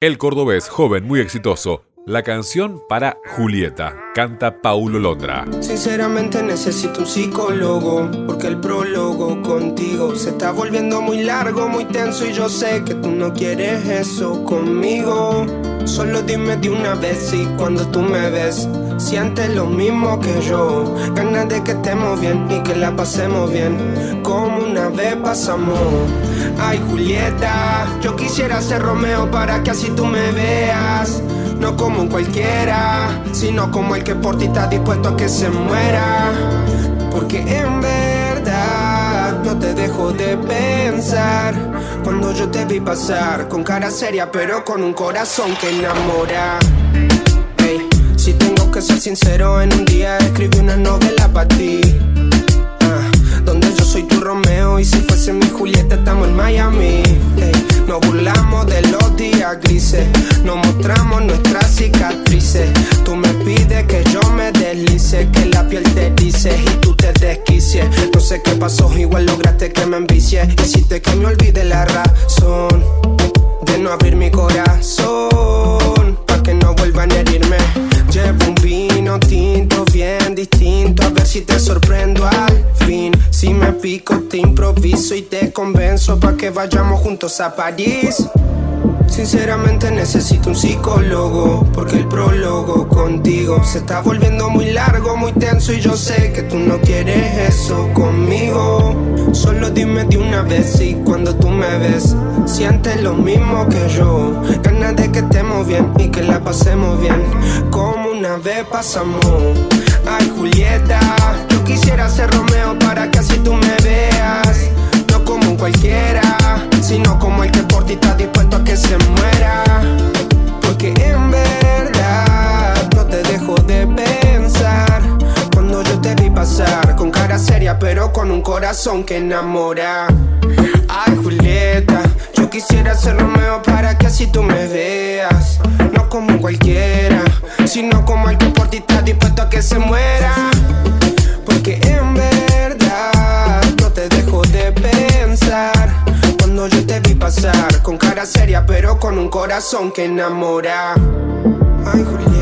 El cordobés, joven, muy exitoso. La canción para Julieta, canta Paulo Londra. Sinceramente necesito un psicólogo, porque el prólogo contigo se está volviendo muy largo, muy tenso, y yo sé que tú no quieres eso conmigo. Solo dime de una vez si cuando tú me ves sientes lo mismo que yo. Ganas de que estemos bien y que la pasemos bien, como una vez pasamos. Ay, Julieta, yo quisiera ser Romeo para que así tú me veas. No como un cualquiera, sino como el que por ti está dispuesto a que se muera. Porque en verdad no te dejo de pensar cuando yo te vi pasar, con cara seria pero con un corazón que enamora. Hey, si tengo que ser sincero, en un día escribí una novela para ti, donde yo soy tu Romeo y si fuese mi Julieta estamos en Miami. Hey, nos burlamos de los días grises, nos mostramos nuestras cicatrices. Tú me pides que yo me deslice, que la piel te dice y tú te desquicies. No sé qué pasó, igual lograste que me envicie. Hiciste que me olvide la razón de no abrir mi corazón, pa' que no vuelvan a herirme. Llevo un vino tinto bien distinto, a ver si te sorprendo al fin. Si me pico te improviso y te convenzo pa' que vayamos juntos a París. Sinceramente necesito un psicólogo, porque el prólogo contigo se está volviendo muy largo, muy tenso, y yo sé que tú no quieres eso conmigo. Solo dime de una vez si cuando tú me ves sientes lo mismo que yo. Ganas de que estemos bien y que la pasemos bien, como una vez pasamos. Ay, Julieta, yo quisiera ser Romeo para que así tú me veas. No como un cualquiera, sino como el que por ti está dispuesto a que se muera. Porque en verdad no te dejo de pensar cuando yo te vi pasar, con cara seria pero con un corazón que enamora. Ay, Julieta, yo quisiera ser Romeo para que así tú me veas. No como un cualquiera, sino como el que por ti está dispuesto a que se muera. Porque en verdad no te dejo de pensar cuando yo te vi pasar, con cara seria pero con un corazón que enamora. Ay, Julieta.